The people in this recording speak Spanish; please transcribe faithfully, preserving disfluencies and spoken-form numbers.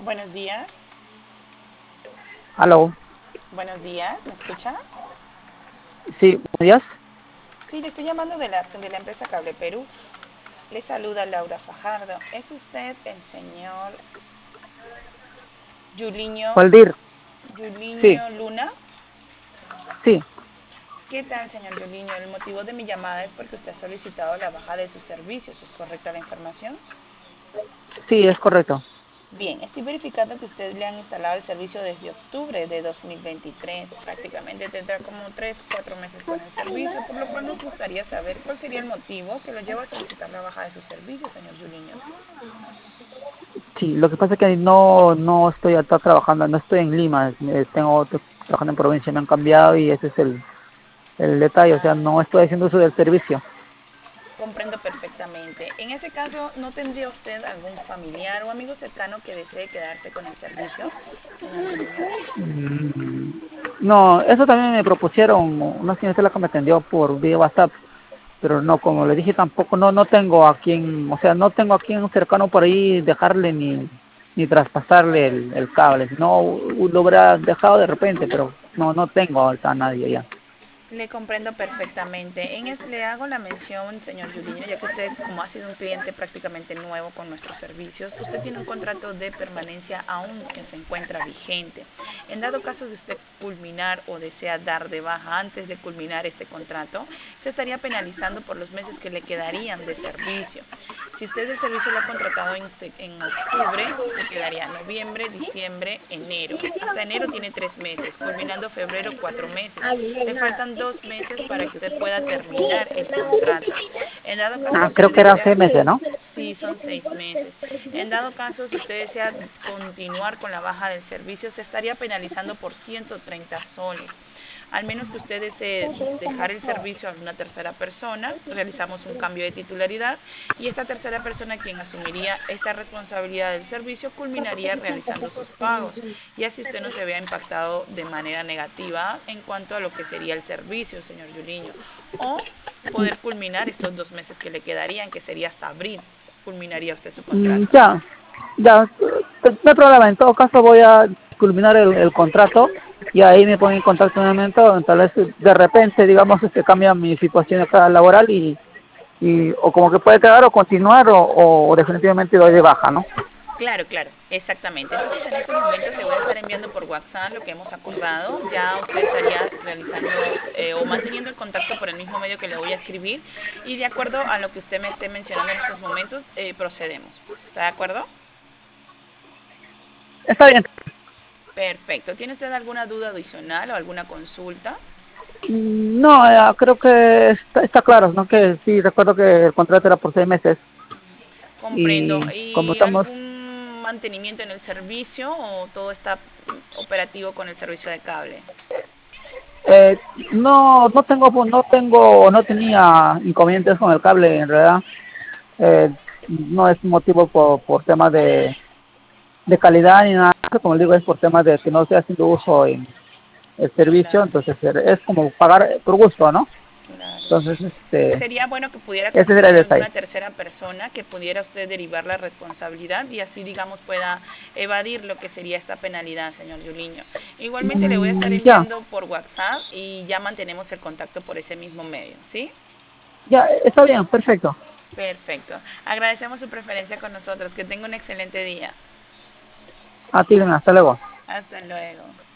Buenos días, Aló, buenos días, ¿me escucha? sí, buenos días. Sí, le estoy llamando de la, de la empresa Cable Perú. Le saluda Laura Fajardo. ¿Es usted el señor Yuliño, Waldir, sí, Yuliño Luna? sí, ¿Qué tal, señor Yuliño? El motivo de mi llamada es porque usted ha solicitado la baja de sus servicios. ¿Es correcta la información? sí, es correcto. Bien, estoy verificando que usted le han instalado el servicio desde octubre de dos mil veintitrés. Prácticamente tendrá como tres, cuatro meses con el servicio, por lo cual nos gustaría saber cuál sería el motivo que lo lleva a solicitar la baja de sus servicios, señor Yuliño. Sí, lo que pasa es que no, no estoy acá trabajando, no estoy en Lima, eh, tengo otro- trabajando en provincia, me han cambiado y ese es el, el detalle, o sea, Ah, no estoy haciendo uso del servicio. comprendo perfectamente. En ese caso, ¿no tendría usted algún familiar o amigo cercano que desee quedarse con el servicio, señor Yuliño? Mm, No, eso también me propusieron una señora que me atendió por vía WhatsApp, pero no, como le dije, tampoco, no, no tengo a quien, o sea, no tengo a quien cercano por ahí dejarle ni, ni traspasarle el, el cable. No lo hubiera dejado de repente, pero no, no tengo ahorita a nadie ya. Le comprendo perfectamente. En es, le hago la mención, señor Yuliño, ya que usted, como ha sido un cliente prácticamente nuevo con nuestros servicios, usted tiene un contrato de permanencia aún que se encuentra vigente. En dado caso de usted culminar o desea dar de baja antes de culminar este contrato, se estaría penalizando por los meses que le quedarían de servicio. Si usted el servicio lo ha contratado en, se- en octubre, le quedaría noviembre, diciembre, enero. Hasta enero tiene tres meses, culminando febrero cuatro meses. Le faltan dos meses para que usted pueda terminar el contrato. En dado caso, Ah, si usted creo que era desea, seis meses, ¿no? sí, son seis meses. En dado caso, si usted desea continuar con la baja del servicio, se estaría penalizando por ciento treinta soles. Al menos que usted desee dejar el servicio a una tercera persona, realizamos un cambio de titularidad y esta tercera persona, quien asumiría esta responsabilidad del servicio, culminaría realizando sus pagos y así usted no se vea impactado de manera negativa en cuanto a lo que sería el servicio, señor Yuliño. O poder culminar estos dos meses que le quedarían, que sería hasta abril, culminaría usted su Mm, contrato. ya, ya, no hay problema. En todo caso voy a culminar el, el contrato y ahí me pongo en contacto nuevamente. Tal vez de repente, digamos, este cambia mi situación acá laboral y, y o como que puede quedar o continuar o, o definitivamente doy de baja, ¿no? Claro, claro, exactamente. Entonces en estos momentos le voy a estar enviando por WhatsApp lo que hemos acordado. Ya usted estaría realizando eh, o manteniendo el contacto por el mismo medio que le voy a escribir y de acuerdo a lo que usted me esté mencionando en estos momentos, eh, procedemos. ¿Está de acuerdo? Está bien. Perfecto. ¿Tiene usted alguna duda adicional o alguna consulta? Mm, No, eh, creo que está, está claro, ¿no? Que sí, recuerdo que el contrato era por seis meses Comprendo. y como ¿Y estamos, algún mantenimiento en el servicio o todo está operativo con el servicio de cable? eh, no, no tengo, no tengo, no tenía inconvenientes con el cable en realidad. Eh, no es motivo por, por temas de, de calidad ni nada, como digo, es por temas de que no estoy haciendo uso en el servicio, Claro, entonces es como pagar por gusto, ¿no? claro. Entonces, este, Sería bueno que pudiera ese será conseguir el detalle. alguna tercera persona que pudiera usted derivar la responsabilidad y así, digamos, pueda evadir lo que sería esta penalidad, señor Yuliño. Igualmente le voy a estar Mm, ya, enviando por WhatsApp y ya mantenemos el contacto por ese mismo medio, ¿sí? ya, está bien, perfecto. Perfecto. Agradecemos su preferencia con nosotros. Que tenga un excelente día. A ti, hasta luego. Hasta luego.